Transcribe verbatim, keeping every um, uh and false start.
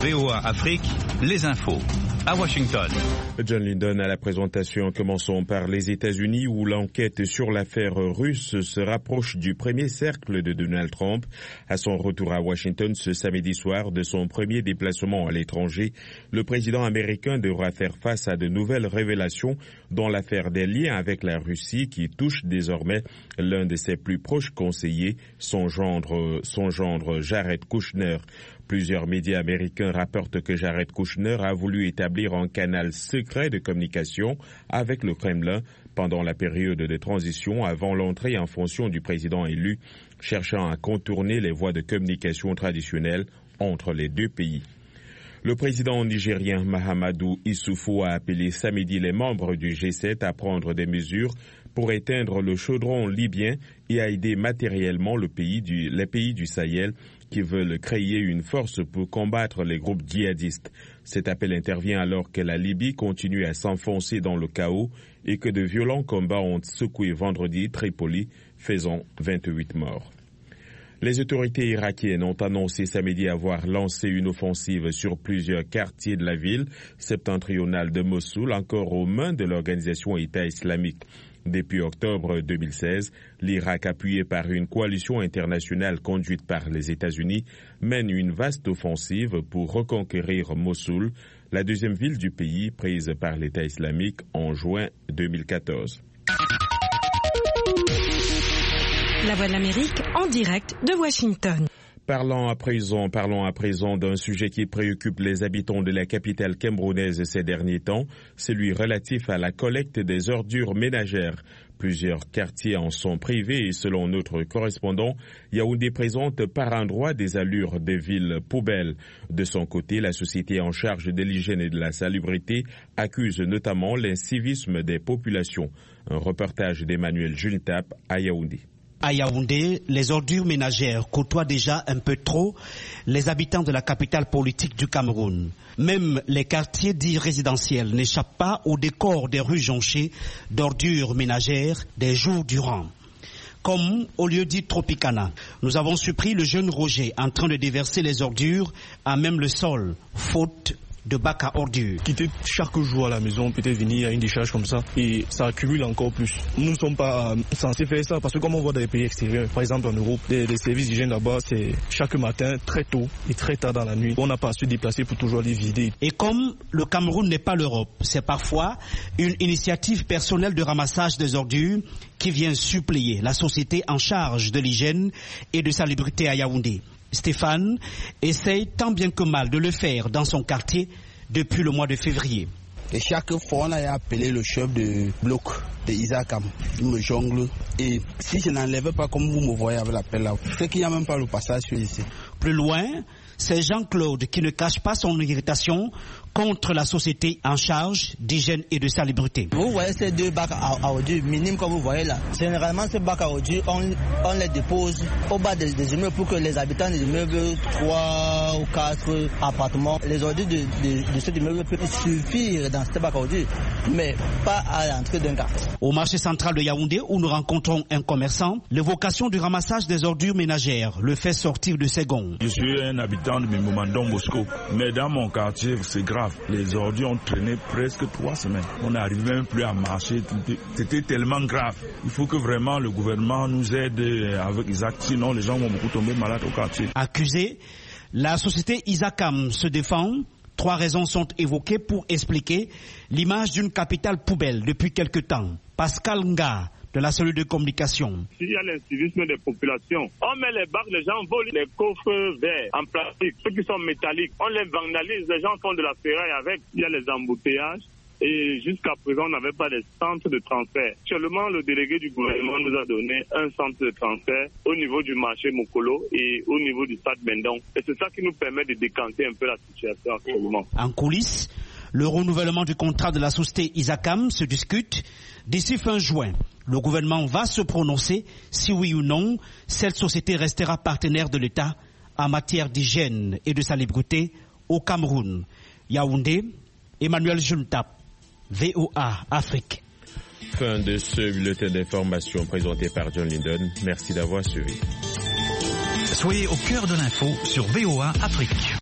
V O A Afrique, les infos. À Washington. John Linden à la présentation. Commençons par les États-Unis où l'enquête sur l'affaire russe se rapproche du premier cercle de Donald Trump. À son retour à Washington ce samedi soir de son premier déplacement à l'étranger, le président américain devra faire face à de nouvelles révélations dans l'affaire des liens avec la Russie qui touche désormais l'un de ses plus proches conseillers, son gendre, son gendre Jared Kushner. Plusieurs médias américains rapportent que Jared Kushner a voulu établir un canal secret de communication avec le Kremlin pendant la période de transition avant l'entrée en fonction du président élu, cherchant à contourner les voies de communication traditionnelles entre les deux pays. Le président nigérien Mahamadou Issoufou a appelé samedi les membres du G sept à prendre des mesures pour éteindre le chaudron libyen et à aider matériellement le pays du, les pays du Sahel qui veulent créer une force pour combattre les groupes djihadistes. Cet appel intervient alors que la Libye continue à s'enfoncer dans le chaos et que de violents combats ont secoué vendredi Tripoli, faisant vingt-huit morts. Les autorités irakiennes ont annoncé samedi avoir lancé une offensive sur plusieurs quartiers de la ville septentrionale de Mossoul, encore aux mains de l'organisation État islamique. Depuis octobre deux mille seize, l'Irak, appuyé par une coalition internationale conduite par les États-Unis, mène une vaste offensive pour reconquérir Mossoul, la deuxième ville du pays prise par l'État islamique en juin deux mille quatorze. La Voix de l'Amérique en direct de Washington. Parlons à présent, parlons à présent d'un sujet qui préoccupe les habitants de la capitale camerounaise ces derniers temps, celui relatif à la collecte des ordures ménagères. Plusieurs quartiers en sont privés et selon notre correspondant, Yaoundé présente par endroits des allures de villes poubelles. De son côté, la société en charge de l'hygiène et de la salubrité accuse notamment l'incivisme des populations. Un reportage d'Emmanuel Jultap à Yaoundé. À Yaoundé, les ordures ménagères côtoient déjà un peu trop les habitants de la capitale politique du Cameroun. Même les quartiers dits résidentiels n'échappent pas au décor des rues jonchées d'ordures ménagères des jours durant. Comme au lieu dit Tropicana, nous avons surpris le jeune Roger en train de déverser les ordures à même le sol, faute de bac à ordures. Quitter chaque jour à la maison, peut-être venir à une décharge comme ça, et ça accumule encore plus. Nous ne sommes pas censés faire ça, parce que comme on voit dans les pays extérieurs, par exemple en Europe, les, les services d'hygiène là-bas, c'est chaque matin, très tôt et très tard dans la nuit. On n'a pas à se déplacer pour toujours les vider. Et comme le Cameroun n'est pas l'Europe, c'est parfois une initiative personnelle de ramassage des ordures qui vient suppléer la société en charge de l'hygiène et de salubrité à Yaoundé. Stéphane essaye tant bien que mal de le faire dans son quartier depuis le mois de février. Et chaque fois, on a appelé le chef de bloc de Isakam. Il me jongle. Et si je n'enlève pas comme vous me voyez avec l'appel là, c'est qu'il n'y a même pas le passage ici. Plus loin, c'est Jean-Claude qui ne cache pas son irritation contre la société en charge d'hygiène et de salubrité. Vous voyez ces deux bacs à ordures minimes comme vous voyez là. Généralement, ces bacs à ordures, on, on les dépose au bas des, des immeubles pour que les habitants des immeubles, trois ou quatre appartements, les ordures de, de, de cet immeuble peuvent suffire dans ces bacs à ordures, mais pas à l'entrée d'un quartier. Au marché central de Yaoundé, où nous rencontrons un commerçant, l'évocation du ramassage des ordures ménagères le fait sortir de ses gonds. Je suis un habitant de Mimomandon Moscou, mais dans mon quartier, c'est grave. Les ordures ont traîné presque trois semaines. On n'arrivait même plus à marcher. C'était tellement grave. Il faut que vraiment le gouvernement nous aide avec Isaac. Sinon, les gens vont beaucoup tomber malades au quartier. Accusé, la société Isakam se défend. Trois raisons sont évoquées pour expliquer l'image d'une capitale poubelle depuis quelque temps. Pascal Nga, de la cellule de communication. S'il y a l'incivisme des populations, on met les bacs, les gens volent les coffres verts en plastique, ceux qui sont métalliques, on les vandalise, les gens font de la ferraille avec, il y a les embouteillages. Et jusqu'à présent, on n'avait pas de centre de transfert. Actuellement, le délégué du gouvernement nous a donné un centre de transfert au niveau du marché Mokolo et au niveau du stade Bendon. Et c'est ça qui nous permet de décanter un peu la situation actuellement. En coulisses, le renouvellement du contrat de la société Isakam se discute. D'ici fin juin, le gouvernement va se prononcer si oui ou non cette société restera partenaire de l'État en matière d'hygiène et de salubrité au Cameroun. Yaoundé, Emmanuel Juntap, V O A Afrique. Fin de ce bulletin d'information présenté par John Linden. Merci d'avoir suivi. Soyez au cœur de l'info sur V O A Afrique.